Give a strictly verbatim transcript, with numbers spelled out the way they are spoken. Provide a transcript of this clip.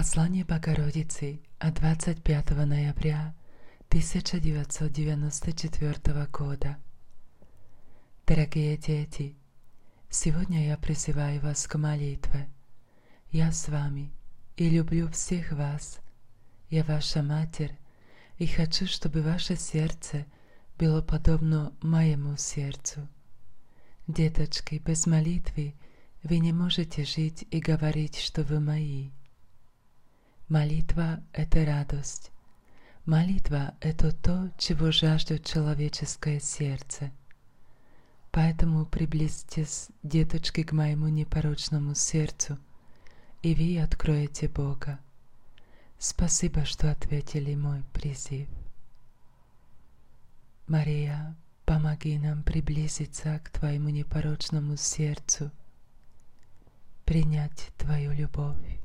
Послание Богородицы от двадцать пятого ноября тысяча девятьсот девяносто четвёртого года. Дорогие дети, сегодня я призываю вас к молитве. Я с вами и люблю всех вас. Я ваша Матерь и хочу, чтобы ваше сердце было подобно моему сердцу. Деточки, без молитвы вы не можете жить и говорить, что вы мои. Молитва – это радость. Молитва – это то, чего жаждет человеческое сердце. Поэтому приблизьтесь, деточки, к моему непорочному сердцу, и вы откроете Бога. Спасибо, что ответили мой призыв. Мария, помоги нам приблизиться к Твоему непорочному сердцу, принять Твою любовь.